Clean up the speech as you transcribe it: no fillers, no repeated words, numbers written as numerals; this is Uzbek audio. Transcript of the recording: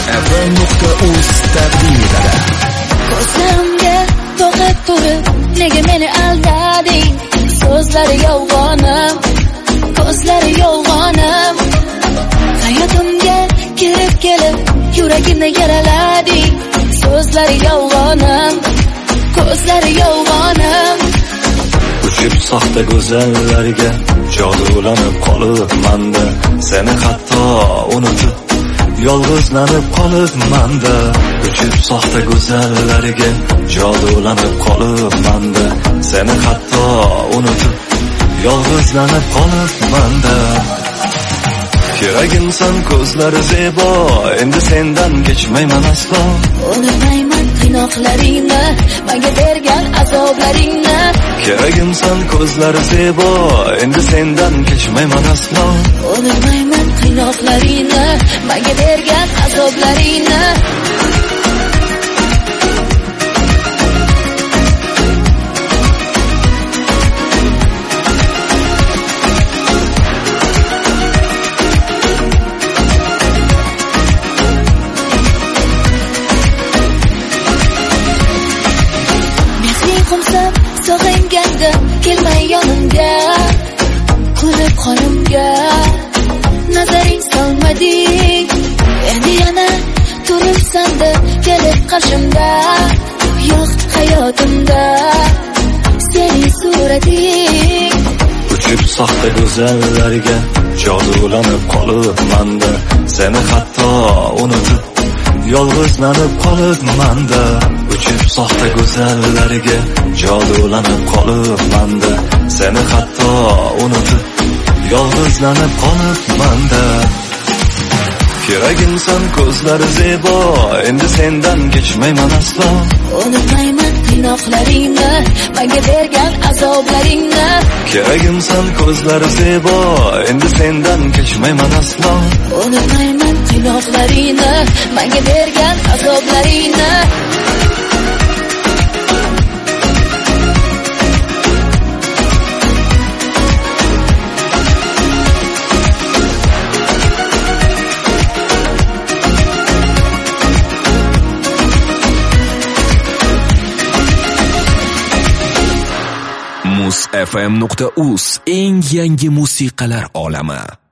musfm.uz taqdim etadi. Ko'zlarimga boqib turib, nega meni aldading? So'zlari yolg'onim, ko'zlari yolg'onim. Hayotimga kirib kelib, yuragimni yaralading. So'zlari yolg'onim, ko'zlari yolg'onim. Uchib soxta go'zallarga jodulanib qolibman-da, seni hatto unutib yolg'izlanib qolibman-da. Uchib soxta go'zallarga jodulanib qolibman-da, seni hatto unutib yolg'izlanib qolibman-da. Keragimsan ko'zlari zebo, endi sendan kechmayman aslo. Unutmayman qiynoqlaringni, menga bergan azoblaringni. Keragimsan ko'zlari zebo, endi sendan kechmayman aslo. Unutmayman qiynoqlaringni, menga bergan azoblaringni. Qumsab sog'inganda kelmay yonimga, kulib qonimga nazaring solmading. Endi yana turibsan-da kelib qarshimda, yo'q hayotimda sening surating. Uchib soxta go'zallarga jodulanib qolibman-da, seni hatto unutib yolg'izlanib qolibman-da. Uchib soxta go'zallarga jodulanib qolibman-da, seni hatto unutib yolg'izlanib qolibman-da. Keragimsan ko'zlari zebo, endi sendan kechmayman aslo. Unutmayman qiynoqlaringni, menga bergan azoblaringni. Keragimsan ko'zlari zebo, endi sendan kechmayman aslo. Unutmayman qiynoqlaringni, menga bergan azoblaringni. musfm.uz eng yangi musiqalar olami.